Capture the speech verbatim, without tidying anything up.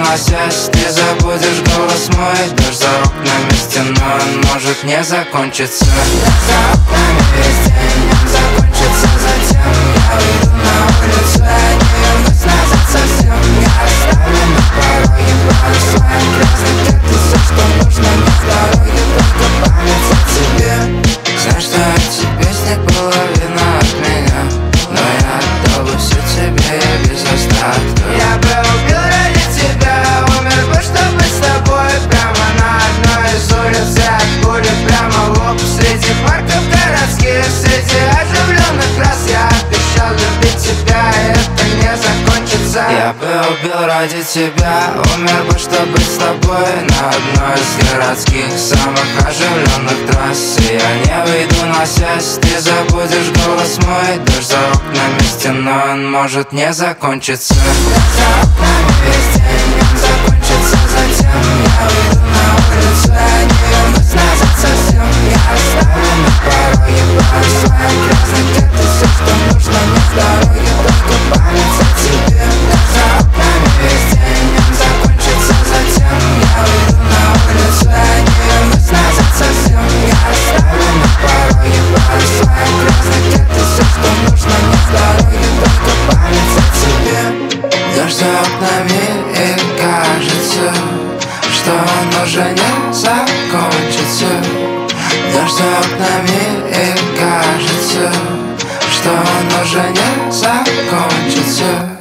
уносясь, ты забудешь голос мой. Дождь за окнами стеной, он может не закончиться. Дождь за окнами весь день, он закончится затем. Я выйду на улицу, я не вернусь назад совсем. Я оставлю на пороге пару своих грязных. Это все, что нужно мне в дороге, только память о тебе. Знаешь, что эти песни половина от меня, но я отдал бы все тебе, я без остатка. Я бы убил ради тебя, умер бы, чтобы с тобой. Прямо на одной из улиц я от пули прямо в лоб. Среди парков городских, среди оживленных раз я обещал любить тебя, и это не закончится. Я бы убил ради тебя, умер бы, чтобы с тобой. На одной из городских самых оживленных трасс. И я не выйду на связь, ты забудешь голос мой. Дождь за окнами стеной, он может не закончиться. Дождь за окнами весь день, он закончится затем. Я выйду на улицу, я не вернусь назад совсем. Я оставлю на пороге пару своих грязных. Это все, что нужно мне в дороге, только память о тебе. Дождь за окнами весь день, он закончится затем. Я выйду на улицу, я не вернусь назад совсем. Я оставлю на пороге пару своих грязных. Это все, что нужно мне в дороге, только память о тебе. Дождь за окнами, и кажется, что он уже не закончится. Дождь за окнами, и кажется, что он уже не закончится.